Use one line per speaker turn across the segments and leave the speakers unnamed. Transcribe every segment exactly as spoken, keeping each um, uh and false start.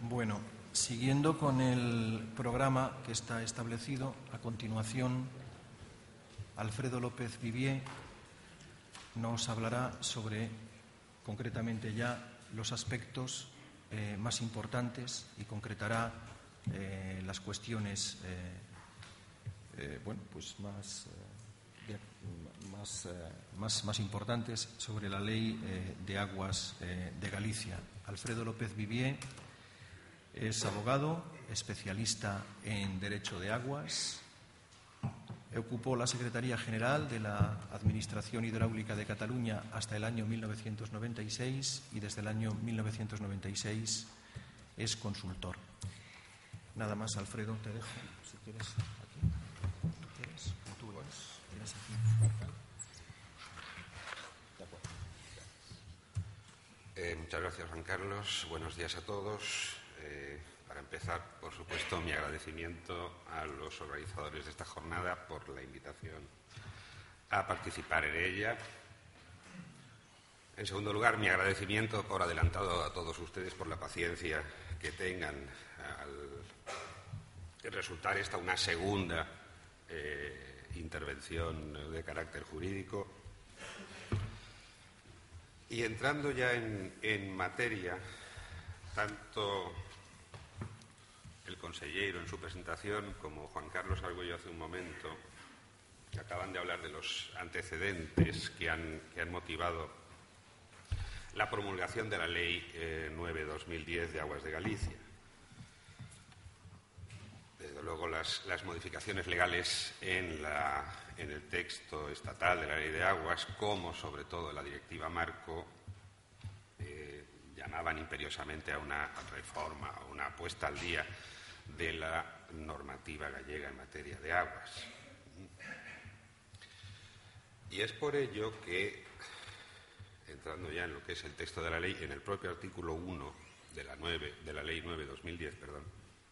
Bueno, siguiendo con el programa que está establecido, a continuación, Alfredo López Vivier nos hablará sobre, concretamente ya, los aspectos eh, más importantes y concretará eh, las cuestiones eh, eh, bueno, pues más, eh, más, eh, más, más importantes sobre la Ley eh, de Aguas eh, de Galicia. Alfredo López Vivier es abogado, especialista en Derecho de Aguas. Ocupó la Secretaría General de la Administración Hidráulica de Cataluña hasta el año mil novecientos noventa y seis y desde el año mil novecientos noventa y seis es consultor. Nada más, Alfredo, te dejo. Si quieres, aquí. ¿Tú quieres? ¿O tú vas? ¿Quieres aquí? De acuerdo.
Eh, muchas gracias, Juan Carlos. Buenos días a todos. Eh, para empezar, por supuesto, mi agradecimiento a los organizadores de esta jornada por la invitación a participar en ella. En segundo lugar, mi agradecimiento por adelantado a todos ustedes por la paciencia que tengan al resultar esta una segunda eh, intervención de carácter jurídico. Y entrando ya en, en materia, tanto el consejero en su presentación como Juan Carlos Argüello hace un momento acaban de hablar de los antecedentes que han, que han motivado la promulgación de la Ley eh, nueve barra dos mil diez de Aguas de Galicia. Desde luego, las, las modificaciones legales en, la, en el texto estatal de la Ley de Aguas, como sobre todo la Directiva Marco, eh, llamaban imperiosamente a una reforma, a una puesta al día de la normativa gallega en materia de aguas. Y es por ello que, entrando ya en lo que es el texto de la ley, en el propio artículo uno de la, nueve, de la Ley nueve barra dos mil diez, perdón,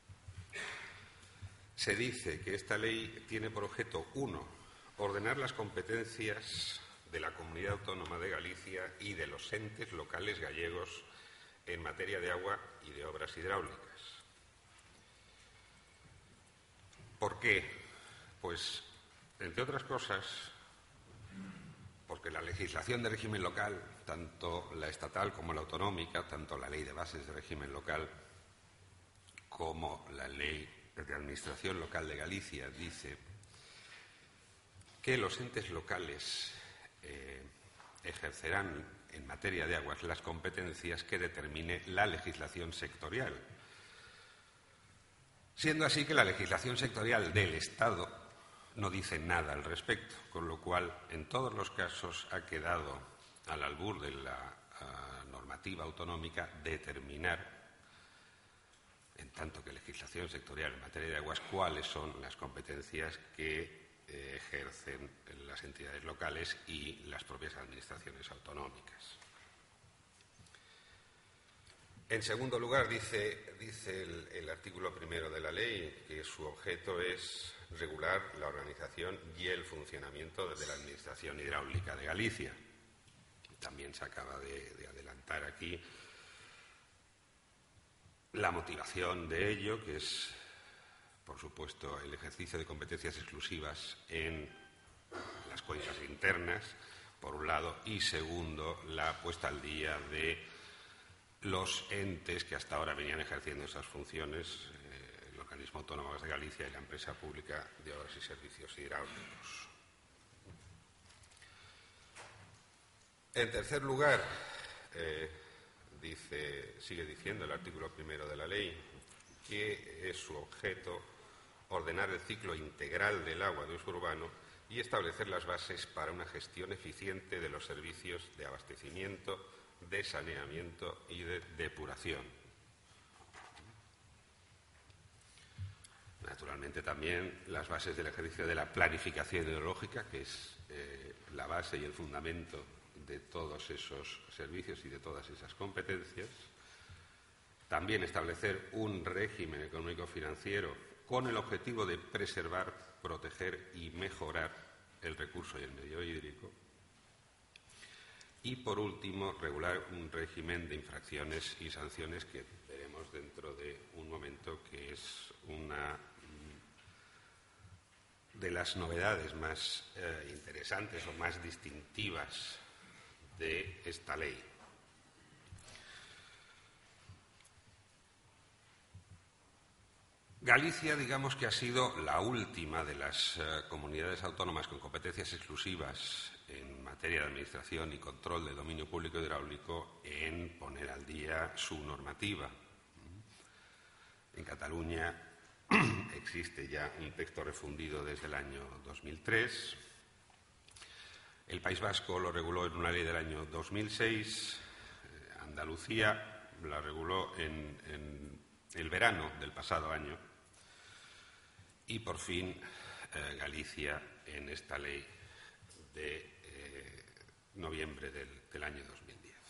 se dice que esta ley tiene por objeto, uno, ordenar las competencias de la Comunidad Autónoma de Galicia y de los entes locales gallegos en materia de agua y de obras hidráulicas. ¿Por qué? Pues, entre otras cosas, porque la legislación de régimen local, tanto la estatal como la autonómica, tanto la Ley de Bases de Régimen Local como la Ley de Administración Local de Galicia, dice que los entes locales eh, ejercerán en materia de aguas las competencias que determine la legislación sectorial. Siendo así que la legislación sectorial del Estado no dice nada al respecto, con lo cual, en todos los casos, ha quedado al albur de la uh, normativa autonómica determinar, en tanto que legislación sectorial en materia de aguas, cuáles son las competencias que eh, ejercen las entidades locales y las propias administraciones autonómicas. En segundo lugar, dice, dice el, el artículo primero de la ley que su objeto es regular la organización y el funcionamiento de la Administración Hidráulica de Galicia. También se acaba de, de adelantar aquí la motivación de ello, que es, por supuesto, el ejercicio de competencias exclusivas en las cuencas internas, por un lado, y segundo, la puesta al día de los entes que hasta ahora venían ejerciendo esas funciones, eh, el Organismo Autónomo de Galicia y la Empresa Pública de Obras y Servicios Hidráulicos. En tercer lugar, eh, dice, sigue diciendo el artículo primero de la ley que es su objeto ordenar el ciclo integral del agua de uso urbano y establecer las bases para una gestión eficiente de los servicios de abastecimiento, de saneamiento y de depuración. Naturalmente, también las bases del ejercicio de la planificación hidrológica, que es eh, la base y el fundamento de todos esos servicios y de todas esas competencias. También establecer un régimen económico-financiero con el objetivo de preservar, proteger y mejorar el recurso y el medio hídrico. Y, por último, regular un régimen de infracciones y sanciones que veremos dentro de un momento, que es una de las novedades más eh, interesantes o más distintivas de esta ley. Galicia, digamos que ha sido la última de las eh, comunidades autónomas con competencias exclusivas en materia de administración y control del dominio público hidráulico en poner al día su normativa. En Cataluña existe ya un texto refundido desde el año dos mil tres. El País Vasco lo reguló en una ley del año dos mil seis. Eh, Andalucía la reguló en, en el verano del pasado año. Y, por fin, eh, Galicia en esta ley de eh, noviembre del, del año dos mil diez.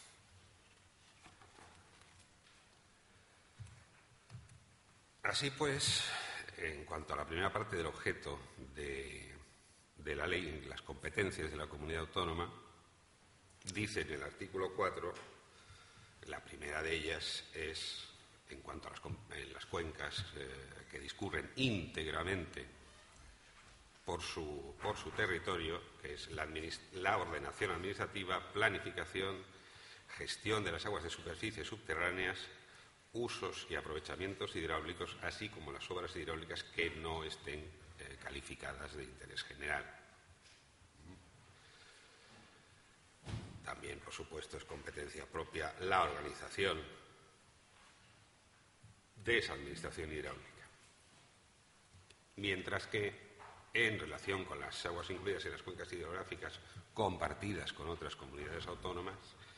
Así pues, en cuanto a la primera parte del objeto de, de la ley, en las competencias de la comunidad autónoma, dice en el artículo cuatro, la primera de ellas es, en cuanto a las, en las cuencas eh, que discurren íntegramente por su, por su territorio, que es la, la ordenación administrativa, planificación, gestión de las aguas de superficie subterráneas, usos y aprovechamientos hidráulicos, así como las obras hidráulicas que no estén eh, calificadas de interés general. También, por supuesto, es competencia propia la organización de esa administración hidráulica. Mientras que, en relación con las aguas incluidas en las cuencas hidrográficas compartidas con otras comunidades autónomas,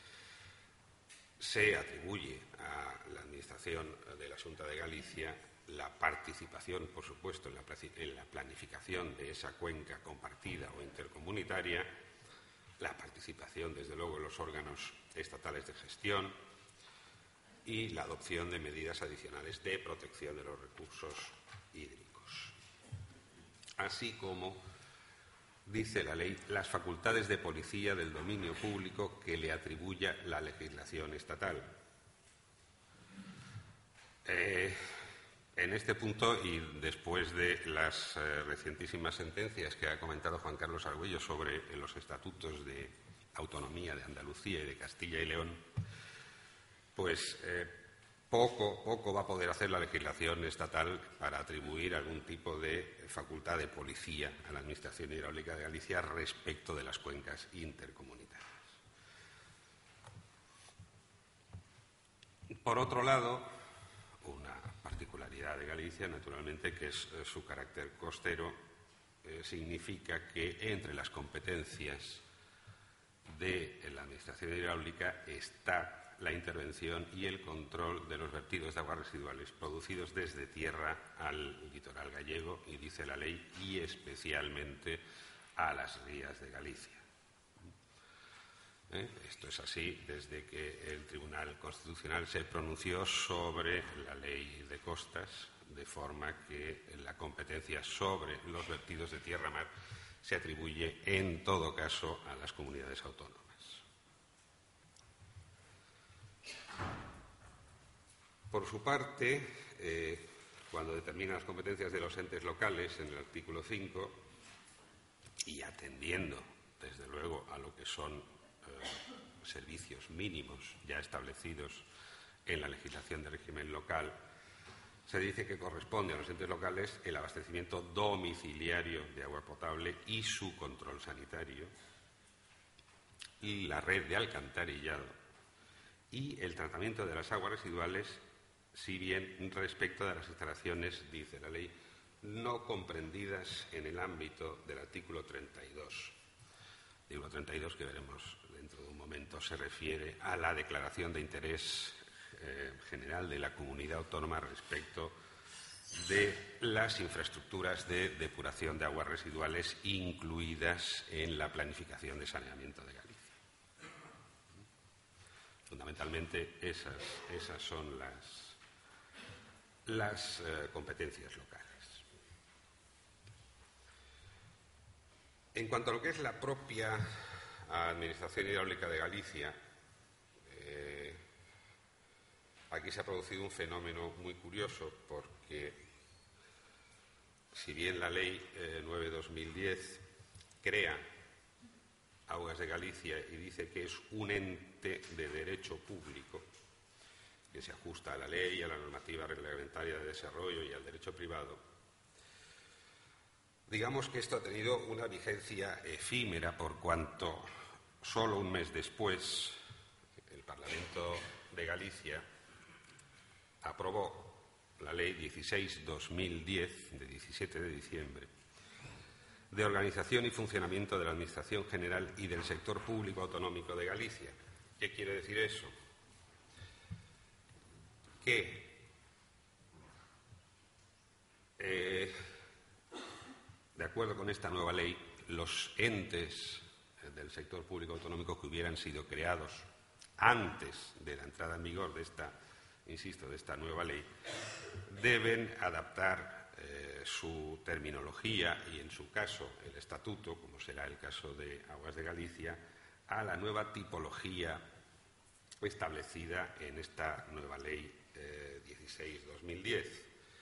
se atribuye a la Administración de la Xunta de Galicia la participación, por supuesto, en la, en la planificación de esa cuenca compartida o intercomunitaria, la participación, desde luego, en los órganos estatales de gestión y la adopción de medidas adicionales de protección de los recursos hídricos. Así como, dice la ley, las facultades de policía del dominio público que le atribuya la legislación estatal. Eh, en este punto, y después de las eh, recientísimas sentencias que ha comentado Juan Carlos Argüello sobre eh, los estatutos de autonomía de Andalucía y de Castilla y León, pues eh, poco, poco va a poder hacer la legislación estatal para atribuir algún tipo de facultad de policía a la Administración Hidráulica de Galicia respecto de las cuencas intercomunitarias. Por otro lado, una particularidad de Galicia, naturalmente, que es eh, su carácter costero, eh, significa que entre las competencias de la Administración hidráulica está la intervención y el control de los vertidos de aguas residuales producidos desde tierra al litoral gallego, y dice la ley, y especialmente a las rías de Galicia. ¿Eh? Esto es así desde que el Tribunal Constitucional se pronunció sobre la ley de costas, de forma que la competencia sobre los vertidos de tierra-mar se atribuye en todo caso a las comunidades autónomas. Por su parte, eh, cuando determina las competencias de los entes locales en el artículo cinco, y atendiendo, desde luego, a lo que son eh, servicios mínimos ya establecidos en la legislación de régimen local, se dice que corresponde a los entes locales el abastecimiento domiciliario de agua potable y su control sanitario, y la red de alcantarillado y el tratamiento de las aguas residuales, si bien respecto de las instalaciones, dice la ley, no comprendidas en el ámbito del artículo treinta y dos. El artículo treinta y dos, que veremos dentro de un momento, se refiere a la declaración de interés eh, general de la comunidad autónoma respecto de las infraestructuras de depuración de aguas residuales incluidas en la planificación de saneamiento de Galicia. Fundamentalmente, esas, esas son las, las eh, competencias locales. En cuanto a lo que es la propia a Administración Hidráulica de Galicia, eh, aquí se ha producido un fenómeno muy curioso, porque si bien la Ley eh, nueve barra dos mil diez crea Aguas de Galicia y dice que es un ente de derecho público, que se ajusta a la ley, a la normativa reglamentaria de desarrollo y al derecho privado, digamos que esto ha tenido una vigencia efímera, por cuanto solo un mes después el Parlamento de Galicia aprobó la Ley dieciséis barra dos mil diez, de diecisiete de diciembre, de organización y funcionamiento de la Administración General y del sector público autonómico de Galicia. ¿Qué quiere decir eso? Que eh, de acuerdo con esta nueva ley, los entes del sector público autonómico que hubieran sido creados antes de la entrada en vigor de esta, insisto, de esta nueva ley, deben adaptar eh, su terminología y, en su caso, el estatuto, como será el caso de Aguas de Galicia, a la nueva tipología establecida en esta nueva ley eh, dieciséis barra dos mil diez.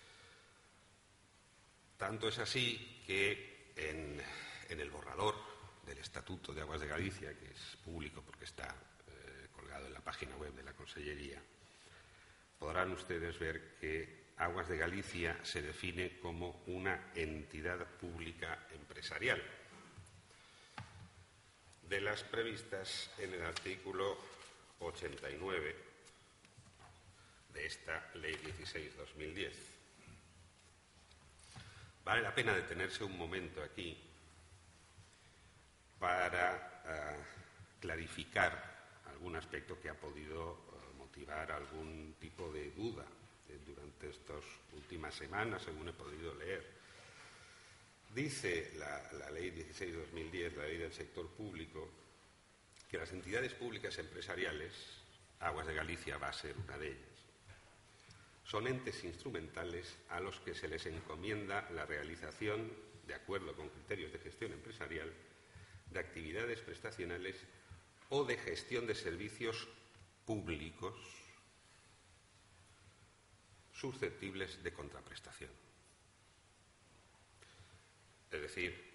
Tanto es así que en, en el borrador del Estatuto de Aguas de Galicia, que es público porque está eh, colgado en la página web de la Consellería, podrán ustedes ver que Aguas de Galicia se define como una entidad pública empresarial, de las previstas en el artículo ochenta y nueve de esta Ley dieciséis barra dos mil diez. Vale la pena detenerse un momento aquí para uh, clarificar algún aspecto que ha podido uh, motivar algún tipo de duda eh, durante estas últimas semanas, según he podido leer. Dice la, la Ley dieciséis barra dos mil diez, la Ley del Sector Público, que las entidades públicas empresariales, Aguas de Galicia va a ser una de ellas, son entes instrumentales a los que se les encomienda la realización, de acuerdo con criterios de gestión empresarial, de actividades prestacionales o de gestión de servicios públicos susceptibles de contraprestación. Es decir,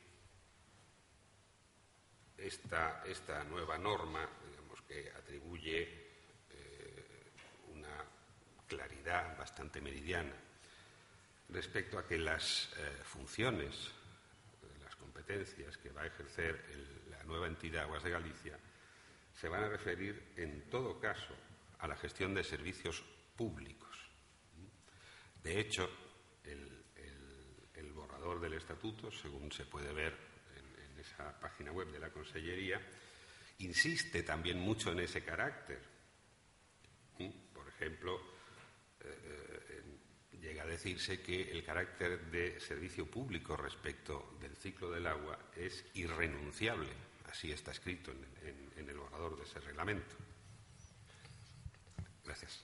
esta, esta nueva norma, digamos, que atribuye eh, una claridad bastante meridiana respecto a que las eh, funciones, las competencias que va a ejercer el, la nueva entidad Aguas de Galicia se van a referir en todo caso a la gestión de servicios públicos. De hecho, el, el, el borrador del estatuto, según se puede ver en, en esa página web de la Consellería, insiste también mucho en ese carácter. Por ejemplo, Eh, llega a decirse que el carácter de servicio público respecto del ciclo del agua es irrenunciable. Así está escrito en, en, en el borrador de ese reglamento. Gracias.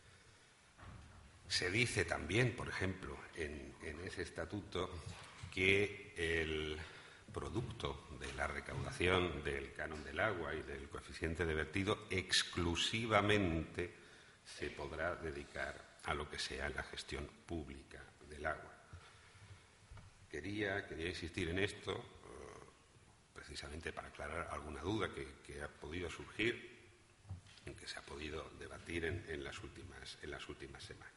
Se dice también, por ejemplo, en, en ese estatuto que el producto de la recaudación del canon del agua y del coeficiente de vertido exclusivamente se podrá dedicar a lo que sea la gestión pública del agua. Quería, quería insistir en esto, uh, precisamente para aclarar alguna duda que, que ha podido surgir, en que se ha podido debatir en, en, las últimas, en las últimas semanas.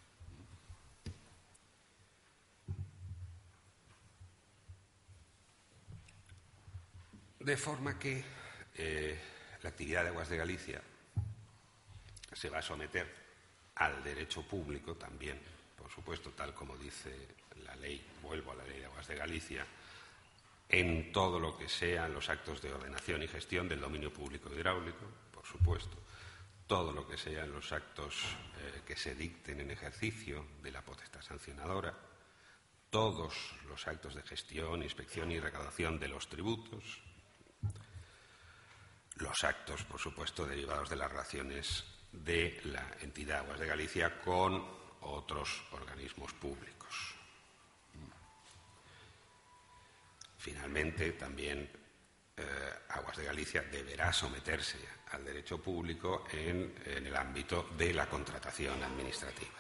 De forma que eh, la actividad de Aguas de Galicia se va a someter al derecho público también, por supuesto, tal como dice la ley, vuelvo a la Ley de Aguas de Galicia, en todo lo que sean los actos de ordenación y gestión del dominio público hidráulico, por supuesto, todo lo que sean los actos eh, que se dicten en ejercicio de la potestad sancionadora, todos los actos de gestión, inspección y recaudación de los tributos, los actos, por supuesto, derivados de las relaciones de la entidad Aguas de Galicia con otros organismos públicos. Finalmente, también eh, Aguas de Galicia deberá someterse al derecho público en, en el ámbito de la contratación administrativa.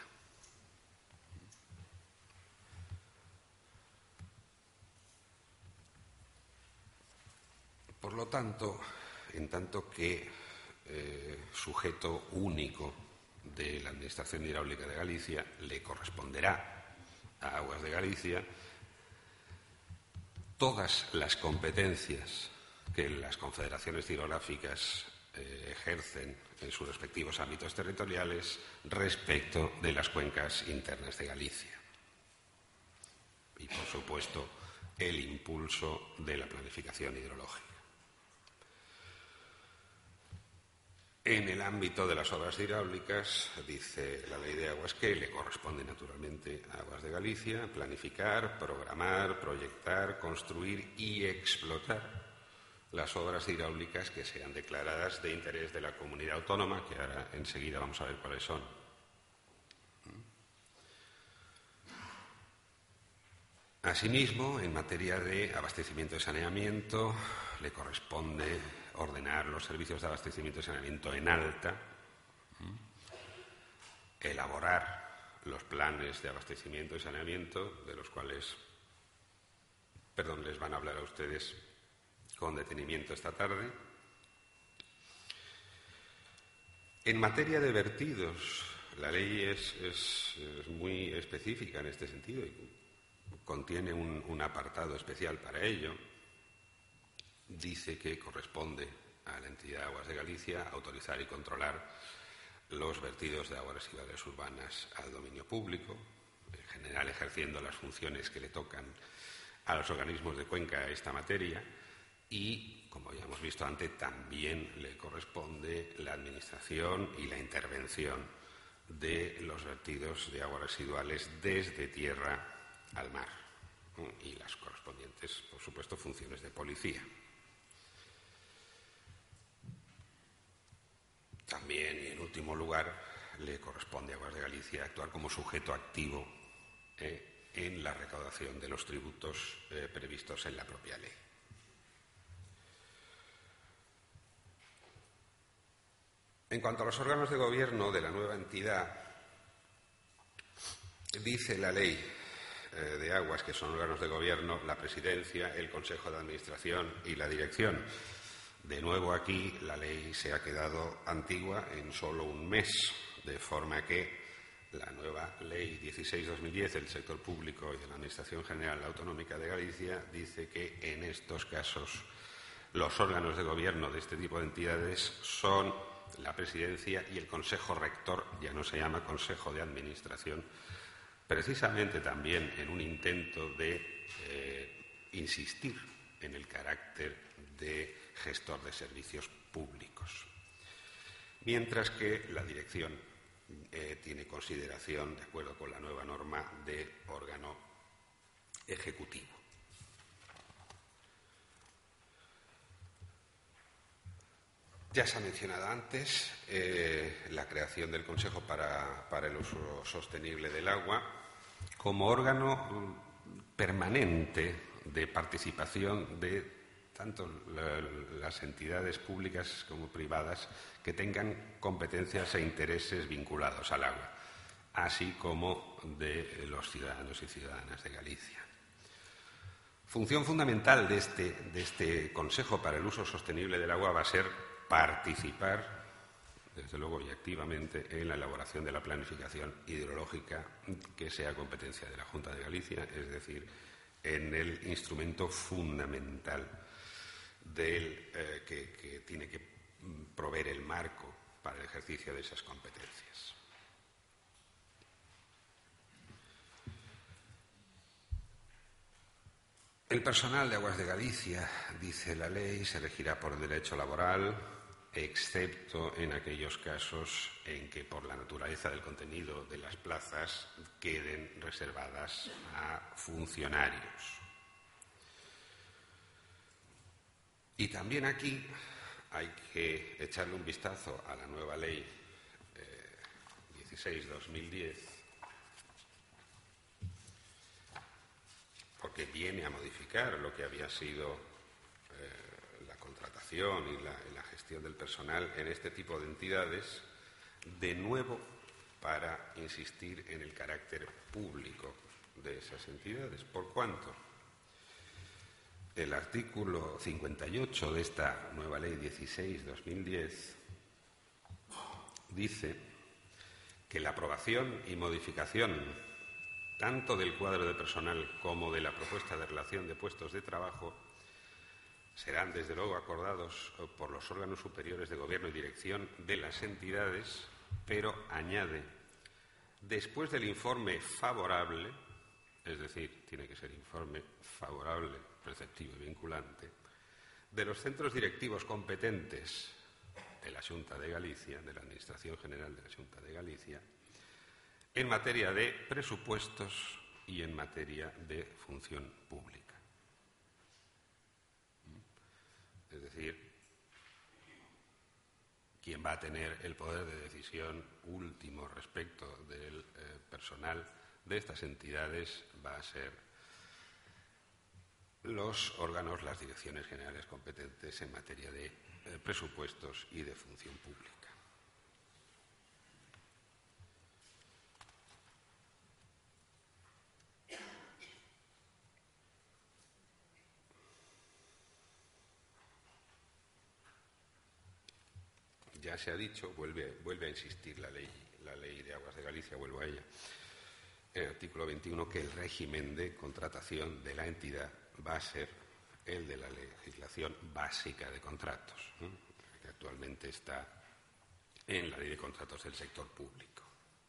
Por lo tanto, en tanto que eh, sujeto único de la Administración Hidráulica de Galicia, le corresponderá a Aguas de Galicia todas las competencias que las confederaciones hidrográficas eh, ejercen en sus respectivos ámbitos territoriales respecto de las cuencas internas de Galicia. Y, por supuesto, el impulso de la planificación hidrológica. En el ámbito de las obras hidráulicas, dice la Ley de Aguas que le corresponde naturalmente a Aguas de Galicia planificar, programar, proyectar, construir y explotar las obras hidráulicas que sean declaradas de interés de la comunidad autónoma, que ahora enseguida vamos a ver cuáles son. Asimismo, en materia de abastecimiento y saneamiento, le corresponde ordenar los servicios de abastecimiento y saneamiento en alta, elaborar los planes de abastecimiento y saneamiento, de los cuales, perdón, les van a hablar a ustedes con detenimiento esta tarde. En materia de vertidos, la ley es, es, es muy específica en este sentido y contiene un, un apartado especial para ello. Dice que corresponde a la entidad de Aguas de Galicia autorizar y controlar los vertidos de aguas residuales urbanas al dominio público, en general ejerciendo las funciones que le tocan a los organismos de cuenca esta materia, y, como ya hemos visto antes, también le corresponde la administración y la intervención de los vertidos de aguas residuales desde tierra al mar, ¿no? Y las correspondientes, por supuesto, funciones de policía. También, y en último lugar, le corresponde a Aguas de Galicia actuar como sujeto activo eh, en la recaudación de los tributos eh, previstos en la propia ley. En cuanto a los órganos de gobierno de la nueva entidad, dice la ley eh, de Aguas que son órganos de gobierno la presidencia, el Consejo de Administración y la dirección. De nuevo aquí la ley se ha quedado antigua en solo un mes, de forma que la nueva Ley dieciséis barra dos mil diez del sector público y de la Administración General Autonómica de Galicia dice que en estos casos los órganos de gobierno de este tipo de entidades son la presidencia y el Consejo Rector, ya no se llama Consejo de Administración, precisamente también en un intento de eh, insistir en el carácter de gestor de servicios públicos. Mientras que la dirección eh, tiene consideración, de acuerdo con la nueva norma, de órgano ejecutivo. Ya se ha mencionado antes eh, la creación del Consejo para, para el Uso Sostenible del Agua como órgano permanente de participación de tanto la, las entidades públicas como privadas que tengan competencias e intereses vinculados al agua, así como de los ciudadanos y ciudadanas de Galicia. Función fundamental de este, de este Consejo para el Uso Sostenible del Agua va a ser participar, desde luego y activamente, en la elaboración de la planificación hidrológica que sea competencia de la Junta de Galicia, es decir, en el instrumento fundamental del, eh, que, que tiene que proveer el marco para el ejercicio de esas competencias. El personal de Aguas de Galicia, dice la ley, se regirá por derecho laboral, excepto en aquellos casos en que por la naturaleza del contenido de las plazas queden reservadas a funcionarios. Y también aquí hay que echarle un vistazo a la nueva ley eh, dieciséis barra dos mil diez, porque viene a modificar lo que había sido eh, la contratación y la, y la gestión del personal en este tipo de entidades, de nuevo para insistir en el carácter público de esas entidades. ¿Por cuánto? El artículo cincuenta y ocho de esta nueva Ley dieciséis barra dos mil diez dice que la aprobación y modificación tanto del cuadro de personal como de la propuesta de relación de puestos de trabajo serán, desde luego, acordados por los órganos superiores de gobierno y dirección de las entidades, pero añade, después del informe favorable, es decir, tiene que ser informe favorable, preceptivo y vinculante, de los centros directivos competentes de la Xunta de Galicia, de la Administración General de la Xunta de Galicia, en materia de presupuestos y en materia de función pública. Es decir, quien va a tener el poder de decisión último respecto del eh, personal de estas entidades va a ser los órganos, las direcciones generales competentes en materia de eh, presupuestos y de función pública. Ya se ha dicho, vuelve, vuelve a insistir la ley, la ley de Aguas de Galicia, vuelvo a ella, en el artículo veintiuno, que el régimen de contratación de la entidad va a ser el de la legislación básica de contratos, ¿eh? que actualmente está en la Ley de Contratos del Sector Público.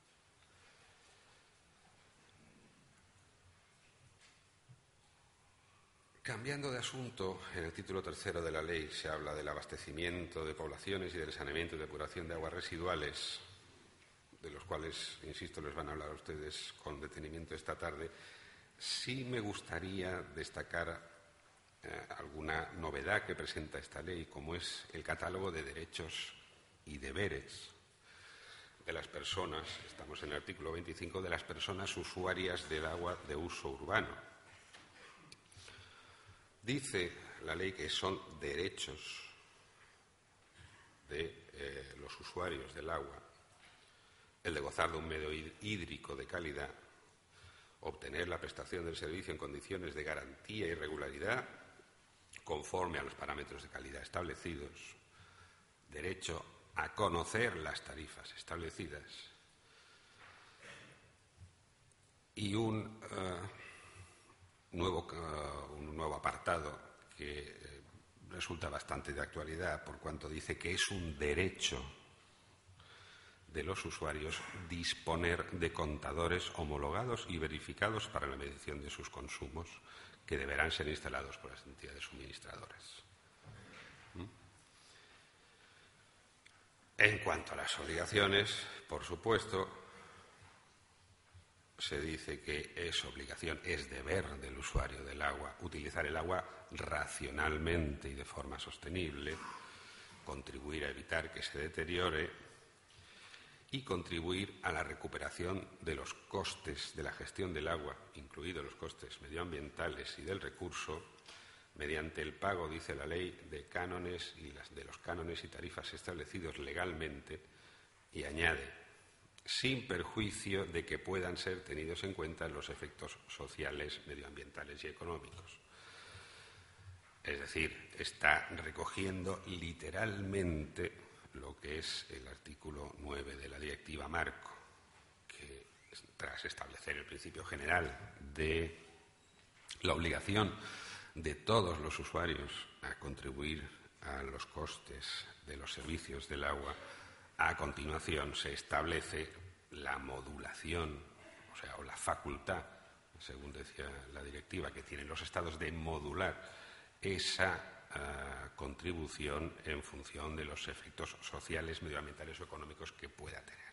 Cambiando de asunto, en el título tercero de la ley se habla del abastecimiento de poblaciones y del saneamiento y depuración de aguas residuales, de los cuales, insisto, les van a hablar a ustedes con detenimiento esta tarde. Sí me gustaría destacar eh, alguna novedad que presenta esta ley, como es el catálogo de derechos y deberes de las personas, estamos en el artículo veinticinco, de las personas usuarias del agua de uso urbano. Dice la ley que son derechos de eh, los usuarios del agua el de gozar de un medio hídrico de calidad, obtener la prestación del servicio en condiciones de garantía y regularidad conforme a los parámetros de calidad establecidos, derecho a conocer las tarifas establecidas y un uh, Nuevo, uh, un nuevo apartado que eh, resulta bastante de actualidad, por cuanto dice que es un derecho de los usuarios disponer de contadores homologados y verificados para la medición de sus consumos, que deberán ser instalados por las entidades suministradoras. ¿Mm? En cuanto a las obligaciones, por supuesto, se dice que es obligación, es deber del usuario del agua utilizar el agua racionalmente y de forma sostenible, contribuir a evitar que se deteriore y contribuir a la recuperación de los costes de la gestión del agua, incluidos los costes medioambientales y del recurso, mediante el pago, dice la ley, de cánones y las de los cánones y tarifas establecidos legalmente, y añade, sin perjuicio de que puedan ser tenidos en cuenta los efectos sociales, medioambientales y económicos. Es decir, está recogiendo literalmente lo que es el artículo nueve de la Directiva Marco, que tras establecer el principio general de la obligación de todos los usuarios a contribuir a los costes de los servicios del agua, a continuación se establece la modulación, o sea, o la facultad, según decía la directiva, que tienen los estados de modular esa uh, contribución en función de los efectos sociales, medioambientales o económicos que pueda tener.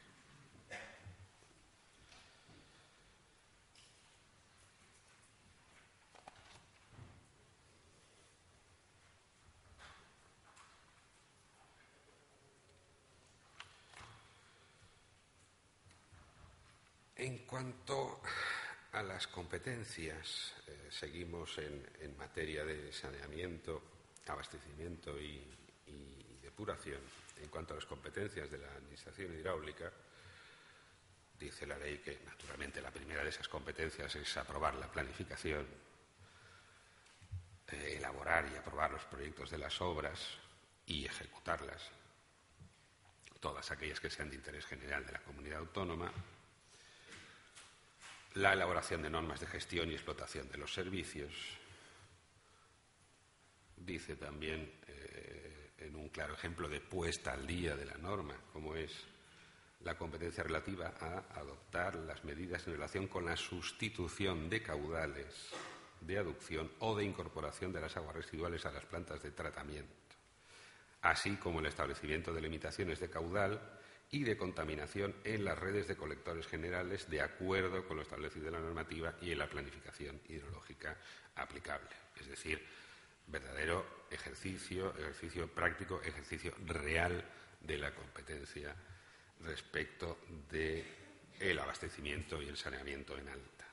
En cuanto a las competencias, eh, seguimos en, en materia de saneamiento abastecimiento y, y depuración. En cuanto a las competencias de la Administración hidráulica, dice la ley que, naturalmente, la primera de esas competencias es aprobar la planificación, eh, elaborar y aprobar los proyectos de las obras y ejecutarlas, todas aquellas que sean de interés general de la comunidad autónoma, la elaboración de normas de gestión y explotación de los servicios. Dice también, eh, en un claro ejemplo de puesta al día de la norma, como es la competencia relativa a adoptar las medidas en relación con la sustitución de caudales de aducción o de incorporación de las aguas residuales a las plantas de tratamiento, así como el establecimiento de limitaciones de caudal y de contaminación en las redes de colectores generales de acuerdo con lo establecido en la normativa y en la planificación hidrológica aplicable. Es decir, verdadero ejercicio, ejercicio práctico, ejercicio real de la competencia respecto del abastecimiento y el saneamiento en alta.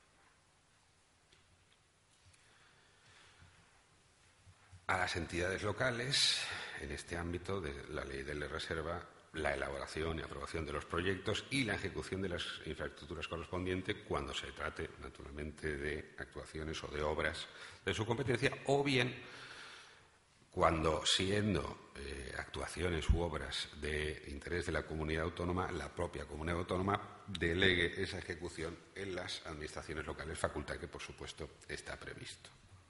A las entidades locales, en este ámbito de la ley de ley reserva la elaboración y aprobación de los proyectos y la ejecución de las infraestructuras correspondientes cuando se trate, naturalmente, de actuaciones o de obras de su competencia, o bien cuando, siendo eh, actuaciones u obras de interés de la comunidad autónoma, la propia comunidad autónoma delegue esa ejecución en las administraciones locales, facultad que, por supuesto, está previsto.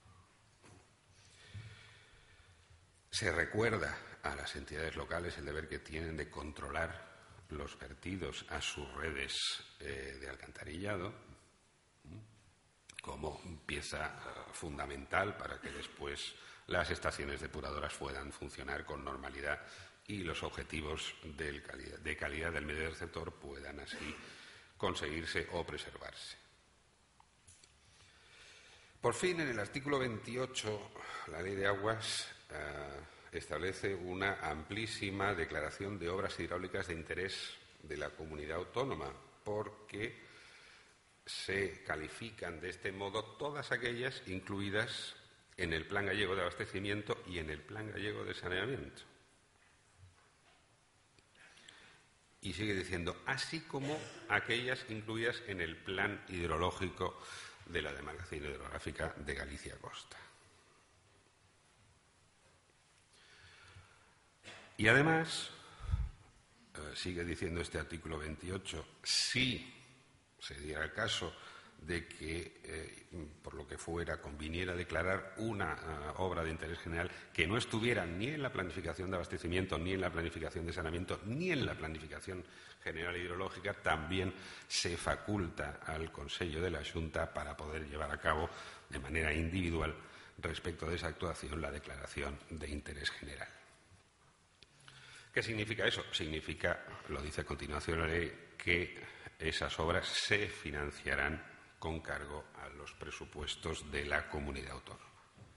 Se recuerda a las entidades locales el deber que tienen de controlar los vertidos a sus redes eh, de alcantarillado como pieza uh, fundamental para que después las estaciones depuradoras puedan funcionar con normalidad y los objetivos del calidad, de calidad del medio receptor puedan así conseguirse o preservarse. Por fin, en el artículo veintiocho, la Ley de Aguas uh, establece una amplísima declaración de obras hidráulicas de interés de la comunidad autónoma, porque se califican de este modo todas aquellas incluidas en el Plan Gallego de Abastecimiento y en el Plan Gallego de Saneamiento. Y sigue diciendo, así como aquellas incluidas en el Plan Hidrológico de la Demarcación Hidrográfica de Galicia Costa. Y además, eh, sigue diciendo este artículo veintiocho, si se diera el caso de que, eh, por lo que fuera, conviniera declarar una uh, obra de interés general que no estuviera ni en la planificación de abastecimiento, ni en la planificación de saneamiento, ni en la planificación general hidrológica, también se faculta al Consello de la Xunta para poder llevar a cabo de manera individual respecto de esa actuación la declaración de interés general. ¿Qué significa eso? Significa, lo dice a continuación la ley, que esas obras se financiarán con cargo a los presupuestos de la comunidad autónoma.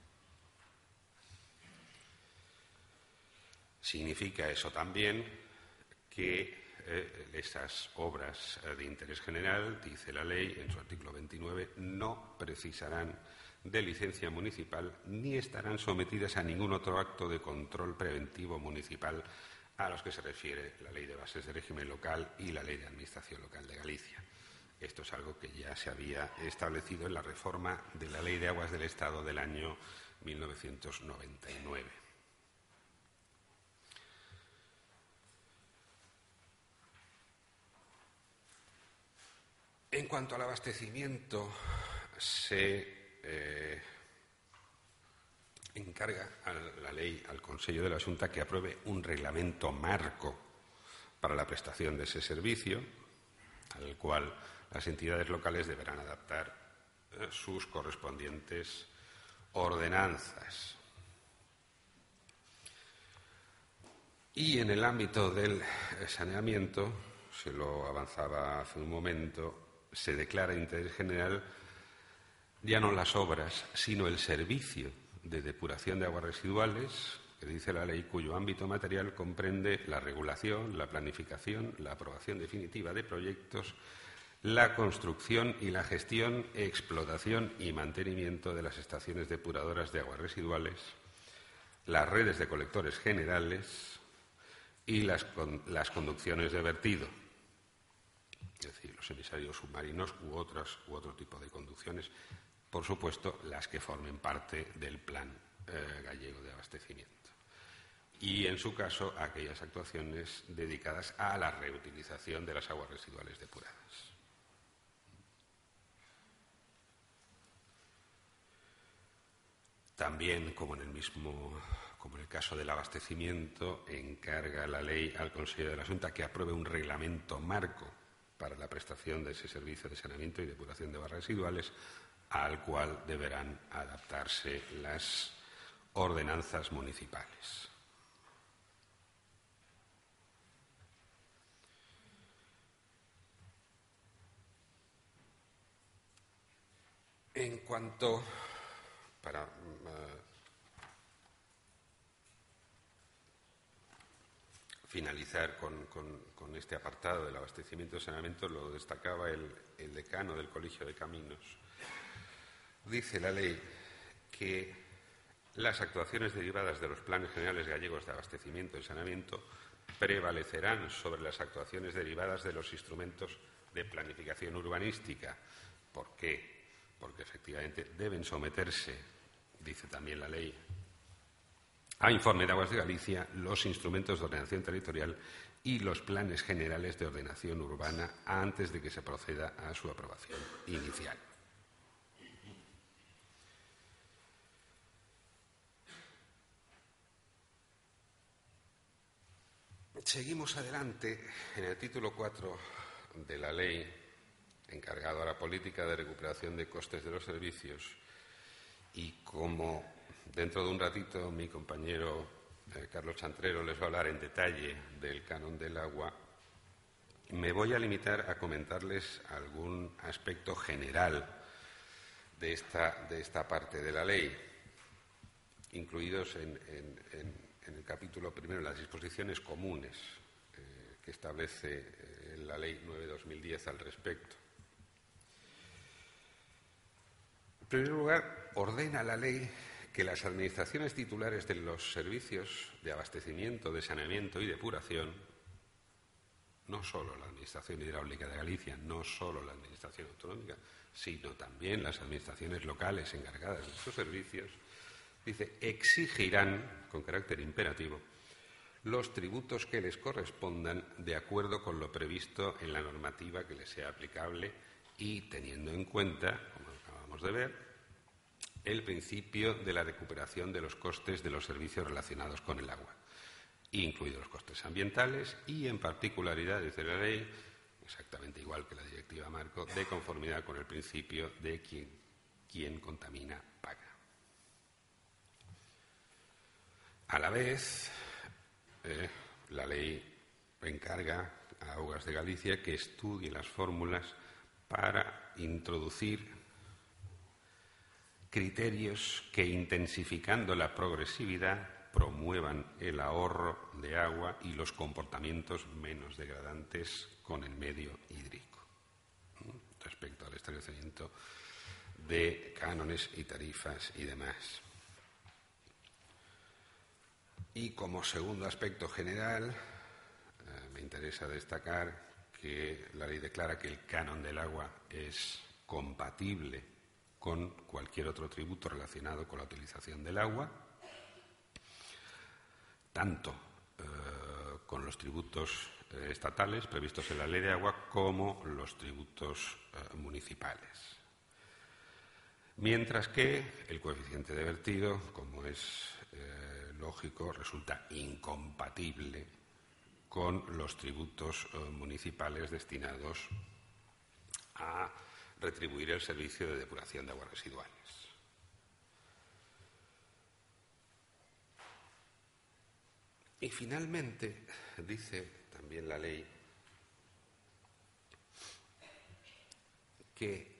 Significa eso también que eh, esas obras de interés general, dice la ley en su artículo veintinueve, no precisarán de licencia municipal ni estarán sometidas a ningún otro acto de control preventivo municipal a los que se refiere la Ley de Bases de Régimen Local y la Ley de Administración Local de Galicia. Esto es algo que ya se había establecido en la reforma de la Ley de Aguas del Estado del año mil novecientos noventa y nueve. En cuanto al abastecimiento, se eh, encarga a la ley al Consello de la Xunta que apruebe un reglamento marco para la prestación de ese servicio, al cual las entidades locales deberán adaptar eh, sus correspondientes ordenanzas. Y en el ámbito del saneamiento, se lo avanzaba hace un momento, se declara de interés general ya no las obras, sino el servicio de depuración de aguas residuales, que dice la ley, cuyo ámbito material comprende la regulación, la planificación, la aprobación definitiva de proyectos, la construcción y la gestión, explotación y mantenimiento de las estaciones depuradoras de aguas residuales, las redes de colectores generales y las, con, las conducciones de vertido, es decir, los emisarios submarinos u, otras, u otro tipo de conducciones, por supuesto, las que formen parte del Plan eh, Gallego de Abastecimiento. Y, en su caso, aquellas actuaciones dedicadas a la reutilización de las aguas residuales depuradas. También, como en el mismo, como en el caso del abastecimiento, encarga la ley al Consejo de la Junta que apruebe un reglamento marco para la prestación de ese servicio de saneamiento y depuración de aguas residuales, al cual deberán adaptarse las ordenanzas municipales. En cuanto, para uh, finalizar con, con, con este apartado del abastecimiento y saneamiento, lo destacaba el, el decano del Colegio de Caminos. Dice la ley que las actuaciones derivadas de los planes generales gallegos de abastecimiento y saneamiento prevalecerán sobre las actuaciones derivadas de los instrumentos de planificación urbanística. ¿Por qué? Porque efectivamente deben someterse, dice también la ley, a informe de Aguas de Galicia los instrumentos de ordenación territorial y los planes generales de ordenación urbana antes de que se proceda a su aprobación inicial. Seguimos adelante en el título cuatro de la ley, encargado a la política de recuperación de costes de los servicios, y como dentro de un ratito mi compañero eh, Carlos Chantrero les va a hablar en detalle del canon del agua, me voy a limitar a comentarles algún aspecto general de esta, de esta parte de la ley, incluidos en, en, en, en el capítulo primero, las disposiciones comunes eh, que establece eh, la Ley nueve barra dos mil diez al respecto. En primer lugar, ordena la ley que las administraciones titulares de los servicios de abastecimiento, de saneamiento y depuración, no solo la Administración Hidráulica de Galicia, no solo la Administración Autonómica, sino también las administraciones locales encargadas de estos servicios, dice, exigirán, con carácter imperativo, los tributos que les correspondan de acuerdo con lo previsto en la normativa que les sea aplicable y teniendo en cuenta, como acabamos de ver, el principio de la recuperación de los costes de los servicios relacionados con el agua, incluidos los costes ambientales y, en particularidad, dice la ley, exactamente igual que la Directiva Marco, de conformidad con el principio de quien, quien contamina paga. A la vez, eh, la ley encarga a Aguas de Galicia que estudie las fórmulas para introducir criterios que, intensificando la progresividad, promuevan el ahorro de agua y los comportamientos menos degradantes con el medio hídrico, respecto al establecimiento de cánones y tarifas y demás. Y como segundo aspecto general, eh, me interesa destacar que la ley declara que el canon del agua es compatible con cualquier otro tributo relacionado con la utilización del agua, tanto eh, con los tributos eh, estatales previstos en la Ley de Agua como los tributos eh, municipales. Mientras que el coeficiente de vertido, como es eh, lógico, resulta incompatible con los tributos eh, municipales destinados a retribuir el servicio de depuración de aguas residuales. Y finalmente, dice también la ley que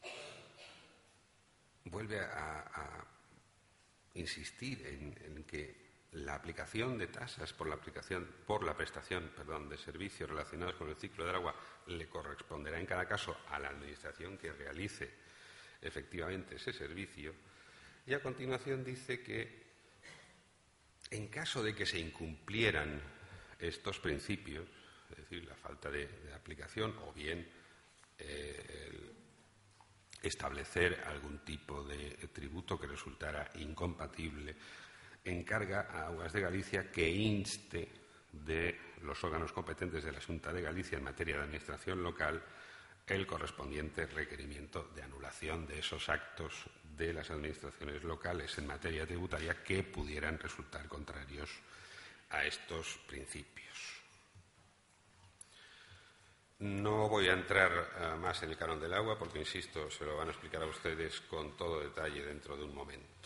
vuelve a, a insistir en, en que la aplicación de tasas por la aplicación por la prestación, perdón, de servicios relacionados con el ciclo del agua le corresponderá en cada caso a la administración que realice efectivamente ese servicio. Y a continuación dice que En caso de que se incumplieran estos principios, es decir, la falta de, de aplicación o bien eh, el establecer algún tipo de tributo que resultara incompatible, encarga a Aguas de Galicia que inste de los órganos competentes de la Xunta de Galicia en materia de administración local el correspondiente requerimiento de anulación de esos actos de las administraciones locales en materia tributaria que pudieran resultar contrarios a estos principios. No voy a entrar uh, más en el canon del agua porque, insisto, se lo van a explicar a ustedes con todo detalle dentro de un momento.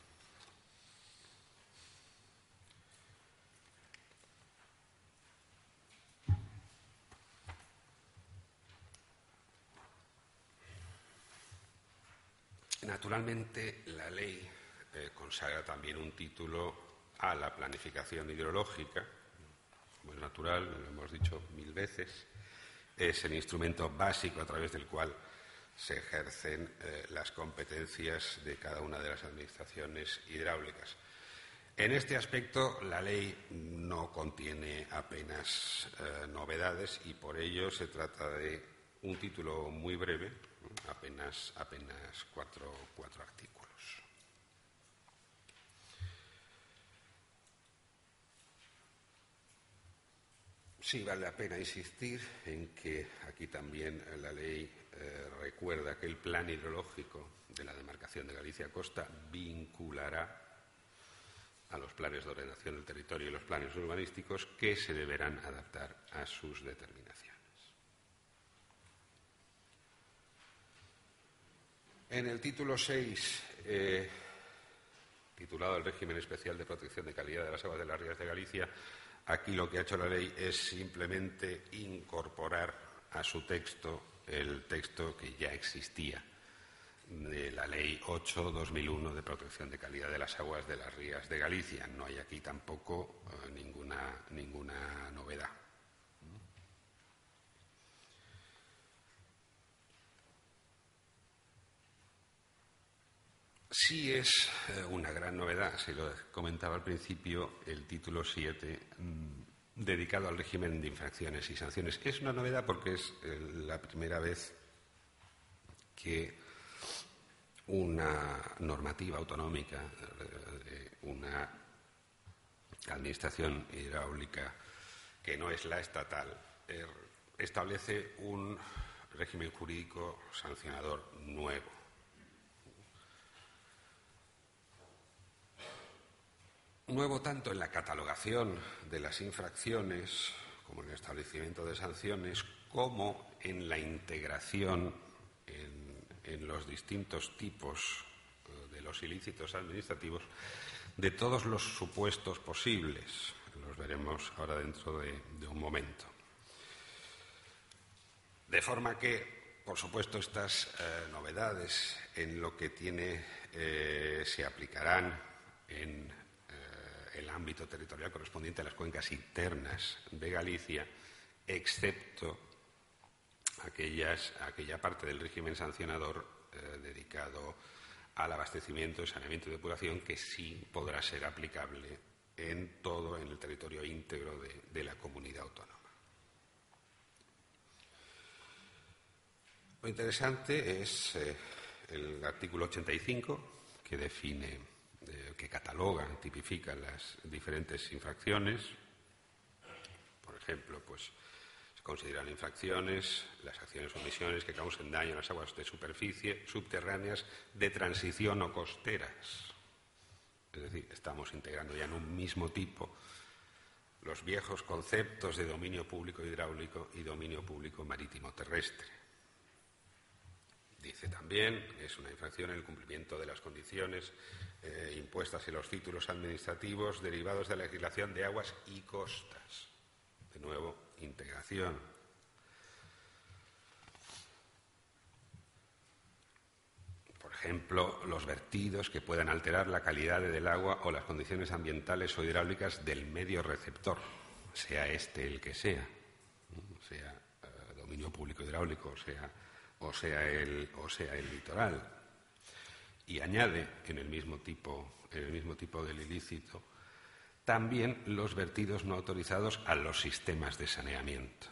Naturalmente, la ley eh, consagra también un título a la planificación hidrológica, como es natural, lo hemos dicho mil veces. Es el instrumento básico a través del cual se ejercen eh, las competencias de cada una de las administraciones hidráulicas. En este aspecto, la ley no contiene apenas eh, novedades y por ello se trata de un título muy breve, apenas, apenas cuatro, cuatro artículos. Sí, vale la pena insistir en que aquí también la ley eh, recuerda que el plan hidrológico de la demarcación de Galicia Costa vinculará a los planes de ordenación del territorio y los planes urbanísticos que se deberán adaptar a sus determinaciones. En el título seis, eh, titulado El régimen especial de protección de calidad de las aguas de las rías de Galicia, aquí lo que ha hecho la ley es simplemente incorporar a su texto el texto que ya existía de la Ley ocho barra dos mil uno de protección de calidad de las aguas de las rías de Galicia. No hay aquí tampoco eh, ninguna, ninguna novedad. Sí es eh, una gran novedad, se lo comentaba al principio, el título siete, mmm, dedicado al régimen de infracciones y sanciones. Es una novedad porque es eh, la primera vez que una normativa autonómica, eh, una administración hidráulica que no es la estatal, eh, establece un régimen jurídico sancionador nuevo. Nuevo tanto en la catalogación de las infracciones como en el establecimiento de sanciones, como en la integración en, en los distintos tipos de los ilícitos administrativos de todos los supuestos posibles. Los veremos ahora dentro de, de un momento. De forma que, por supuesto, estas eh, novedades en lo que tiene eh, se aplicarán en eh, el ámbito territorial correspondiente a las cuencas internas de Galicia, excepto aquellas, aquella parte del régimen sancionador eh, dedicado al abastecimiento, saneamiento y depuración, que sí podrá ser aplicable en todo en el territorio íntegro de, de la comunidad autónoma. Lo interesante es eh, el artículo ochenta y cinco, que define, eh, que cataloga, tipifica las diferentes infracciones. Por ejemplo, pues se consideran infracciones las acciones o omisiones que causen daño a las aguas de superficie, subterráneas, de transición o costeras. Es decir, estamos integrando ya en un mismo tipo los viejos conceptos de dominio público hidráulico y dominio público marítimo terrestre. Dice también que es una infracción el cumplimiento de las condiciones eh, impuestas en los títulos administrativos derivados de la legislación de aguas y costas. De nuevo, integración. Por ejemplo, los vertidos que puedan alterar la calidad del agua o las condiciones ambientales o hidráulicas del medio receptor, sea este el que sea, sea eh, dominio público hidráulico, sea o sea el, o sea el litoral, y añade en el mismo tipo, en el mismo tipo del ilícito también los vertidos no autorizados a los sistemas de saneamiento.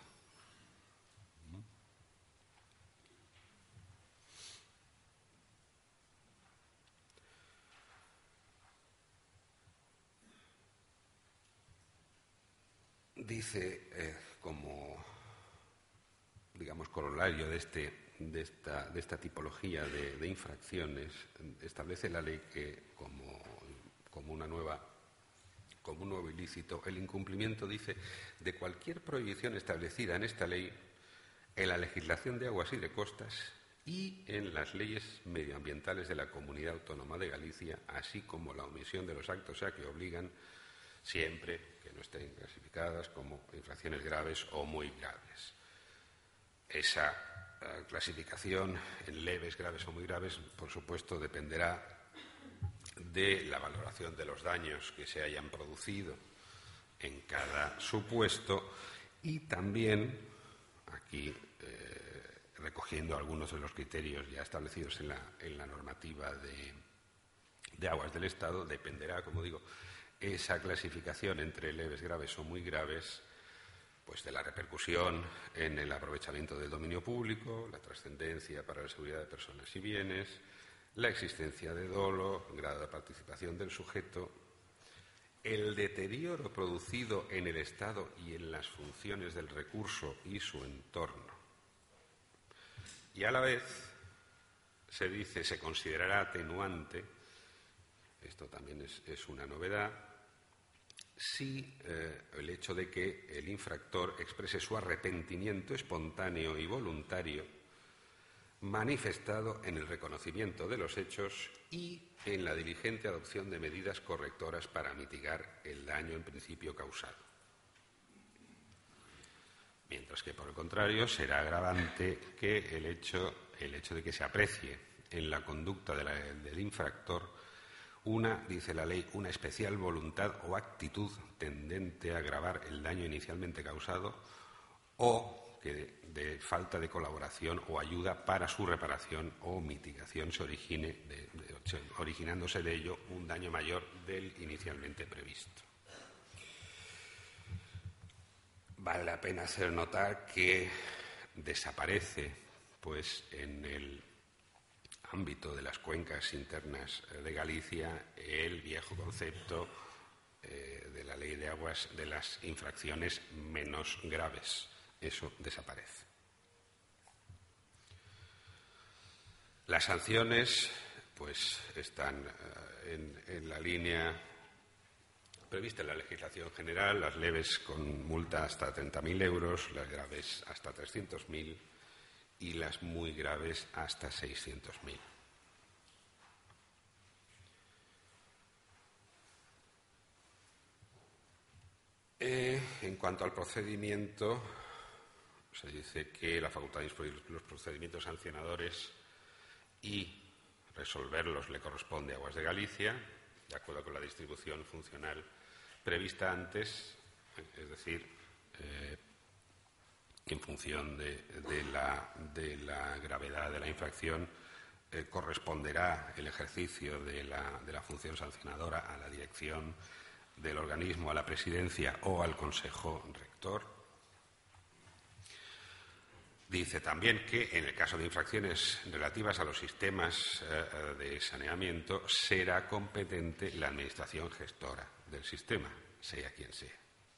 Dice, eh, como, digamos, corolario de, este, de, esta, de esta tipología de, de infracciones, establece la ley que, como, como, una nueva, como un nuevo ilícito, el incumplimiento, dice, de cualquier prohibición establecida en esta ley, en la legislación de aguas y de costas y en las leyes medioambientales de la Comunidad Autónoma de Galicia, así como la omisión de los actos a que obligan, siempre que no estén clasificadas como infracciones graves o muy graves. Esa uh, clasificación en leves, graves o muy graves, por supuesto, dependerá de la valoración de los daños que se hayan producido en cada supuesto y también, aquí eh, recogiendo algunos de los criterios ya establecidos en la, en la normativa de, de aguas del Estado, dependerá, como digo, esa clasificación entre leves, graves o muy graves, pues de la repercusión en el aprovechamiento del dominio público, la trascendencia para la seguridad de personas y bienes, la existencia de dolo, el grado de participación del sujeto, el deterioro producido en el estado y en las funciones del recurso y su entorno. Y a la vez se dice, se considerará atenuante, esto también es, es una novedad, si eh, el hecho de que el infractor exprese su arrepentimiento espontáneo y voluntario manifestado en el reconocimiento de los hechos y en la diligente adopción de medidas correctoras para mitigar el daño en principio causado. Mientras que, por el contrario, será agravante que el hecho, el hecho de que se aprecie en la conducta de la, del infractor una, dice la ley, una especial voluntad o actitud tendente a agravar el daño inicialmente causado o que de, de falta de colaboración o ayuda para su reparación o mitigación se origine, de, de, originándose de ello un daño mayor del inicialmente previsto. Vale la pena hacer notar que desaparece, pues, en el ámbito de las cuencas internas de Galicia el viejo concepto eh, de la ley de aguas de las infracciones menos graves. Eso desaparece. Las sanciones, pues, están eh, en, en la línea prevista en la legislación general, las leves con multa hasta treinta mil euros, las graves hasta trescientos mil y las muy graves hasta seiscientos mil. Eh, en cuanto al procedimiento, se dice que la facultad de instruir los procedimientos sancionadores y resolverlos le corresponde a Aguas de Galicia, de acuerdo con la distribución funcional prevista antes, es decir, eh, en función de, de, la, de la gravedad de la infracción, eh, corresponderá el ejercicio de la, de la función sancionadora a la dirección del organismo, a la presidencia o al consejo rector. Dice también que en el caso de infracciones relativas a los sistemas eh, de saneamiento será competente la administración gestora del sistema, sea quien sea.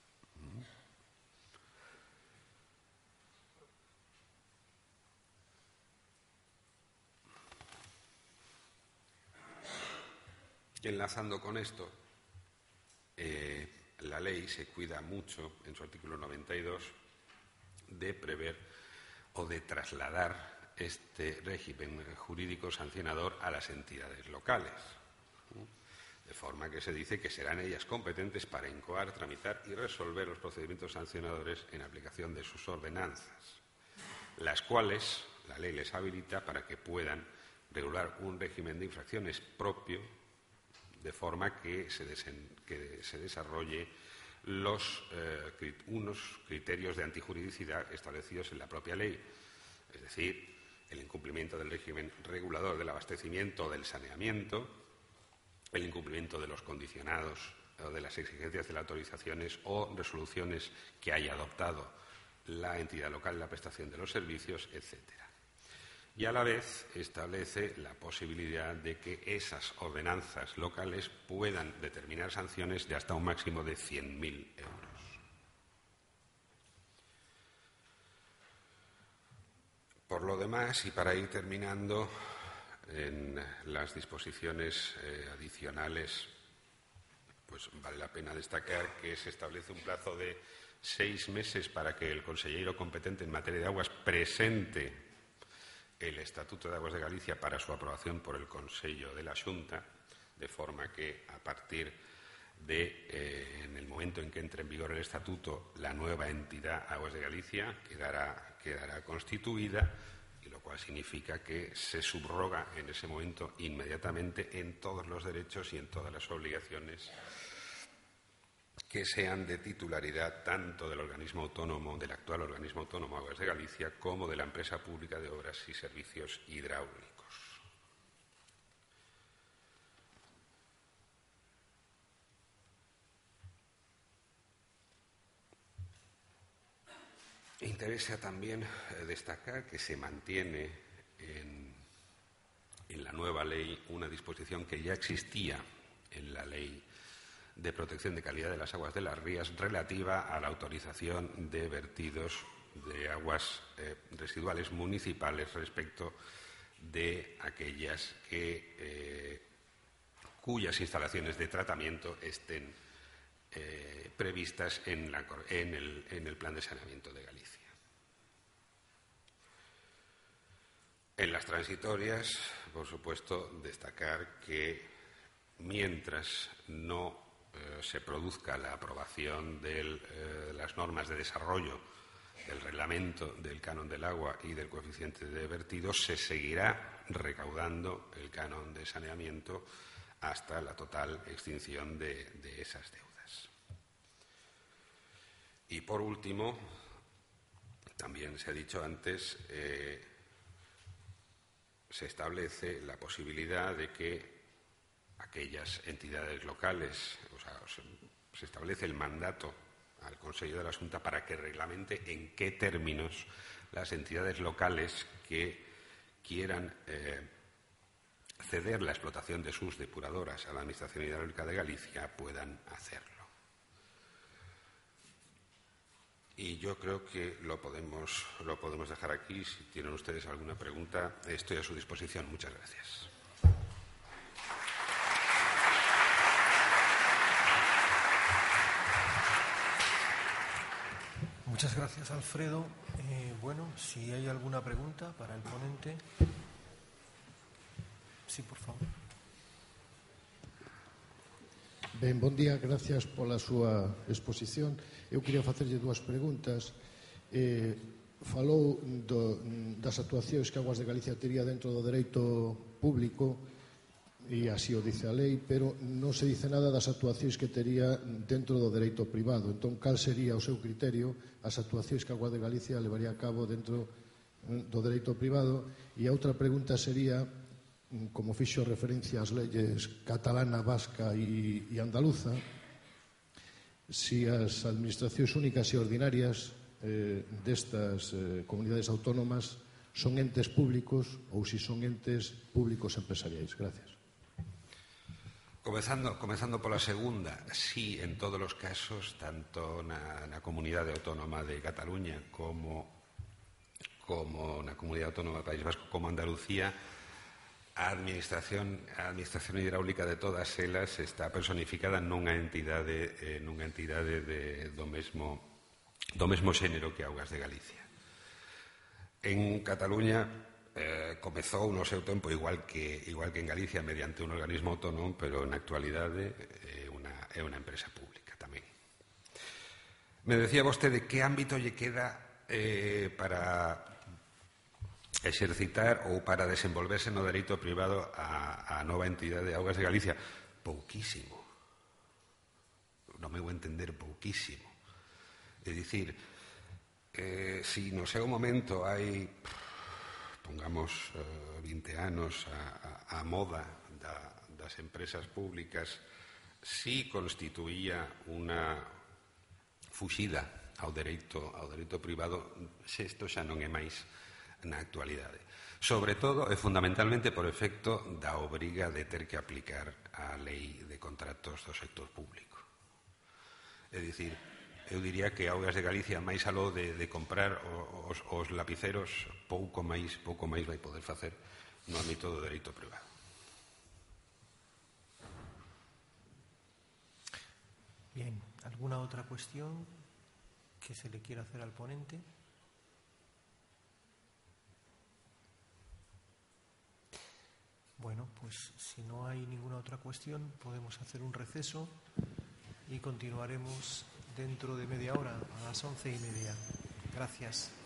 Y enlazando con esto, eh, la ley se cuida mucho, en su artículo noventa y dos, de prever o de trasladar este régimen jurídico sancionador a las entidades locales, de forma que se dice que serán ellas competentes para incoar, tramitar y resolver los procedimientos sancionadores en aplicación de sus ordenanzas, las cuales la ley les habilita para que puedan regular un régimen de infracciones propio, de forma que se, desen, que se desarrolle los, eh, crit, unos criterios de antijuridicidad establecidos en la propia ley, es decir, el incumplimiento del régimen regulador del abastecimiento o del saneamiento, el incumplimiento de los condicionados o de las exigencias de las autorizaciones o resoluciones que haya adoptado la entidad local en la prestación de los servicios, etcétera. Y a la vez establece la posibilidad de que esas ordenanzas locales puedan determinar sanciones de hasta un máximo de cien mil euros. Por lo demás, y para ir terminando, en las disposiciones eh, adicionales, pues vale la pena destacar que se establece un plazo de seis meses para que el consejero competente en materia de aguas presente el Estatuto de Aguas de Galicia para su aprobación por el Consello de la Xunta, de forma que a partir de, eh, en el momento en que entre en vigor el Estatuto, la nueva entidad Aguas de Galicia quedará, quedará constituida, y lo cual significa que se subroga en ese momento inmediatamente en todos los derechos y en todas las obligaciones que sean de titularidad tanto del organismo autónomo, del actual organismo autónomo Aguas de Galicia, como de la empresa pública de obras y servicios hidráulicos. Interesa también destacar que se mantiene en, en la nueva ley una disposición que ya existía en la ley de protección de calidad de las aguas de las rías relativa a la autorización de vertidos de aguas eh, residuales municipales respecto de aquellas que, eh, cuyas instalaciones de tratamiento estén eh, previstas en, la, en, el, en el Plan de Saneamiento de Galicia. En las transitorias, por supuesto, destacar que mientras no Eh, se produzca la aprobación de eh, las normas de desarrollo del reglamento del canon del agua y del coeficiente de vertido, se seguirá recaudando el canon de saneamiento hasta la total extinción de, de esas deudas. Y por último, también se ha dicho antes, eh, se establece la posibilidad de que aquellas entidades locales, o sea, se, se establece el mandato al Consejo de la Xunta para que reglamente en qué términos las entidades locales que quieran eh, ceder la explotación de sus depuradoras a la Administración Hidráulica de Galicia puedan hacerlo. Y yo creo que lo podemos, lo podemos dejar aquí. Si tienen ustedes alguna pregunta, estoy a su disposición. Muchas gracias.
Muchas gracias, Alfredo. Eh, bueno, si hay alguna pregunta para el ponente. Sí, por favor.
Ben, bon día, gracias pola súa exposición. Eu quería facerlle dúas preguntas. Eh, falou do, das actuacións que Aguas de Galicia tería dentro do dereito público, e así o dice a lei, pero non se dice nada das actuacións que tería dentro do dereito privado. Entón, cal sería o seu criterio as actuacións que Aguas de Galicia levaría a cabo dentro do dereito privado? E a outra pregunta sería, como fixo referencia ás leyes catalana, vasca e, e andaluza, si as administracións únicas e ordinarias eh, destas eh, comunidades autónomas son entes públicos ou si son entes públicos empresariais. Gracias.
Comezando, comezando pola segunda, sí, en todos os casos, tanto na, na Comunidade Autónoma de Cataluña como, como na Comunidade Autónoma do País Vasco como Andalucía, a administración, a administración hidráulica de todas elas está personificada nunha entidade, eh, nunha entidade de, do, mesmo, do mesmo xénero que Augas de Galicia. En Cataluña Eh, comezou no seu tempo igual que, igual que en Galicia mediante un organismo autónomo, pero na actualidade é unha, é unha empresa pública tamén. Me decía vostede que ámbito lle queda eh, para exercitar ou para desenvolverse no dereito privado a, a nova entidade de Augas de Galicia. Pouquísimo. No meu entender, pouquísimo. É dicir, eh, si no seu momento hai pongamos eh, vinte anos a, a, a moda da, das empresas públicas si constituía unha fuxida ao dereito, ao dereito privado, se isto xa non é máis na actualidade. Sobre todo e fundamentalmente por efecto da obriga de ter que aplicar a lei de contratos do sector público. É dicir, eu diría que Augas de Galicia, máis aló de, de comprar os, os lapiceros, pouco máis, pouco máis vai poder facer no ámbito do dereito privado.
Bien, ¿alguna otra cuestión que se le quiera hacer al ponente? Bueno, pues si no hay ninguna otra cuestión, podemos hacer un receso y continuaremos dentro de media hora, a las once y media. Gracias.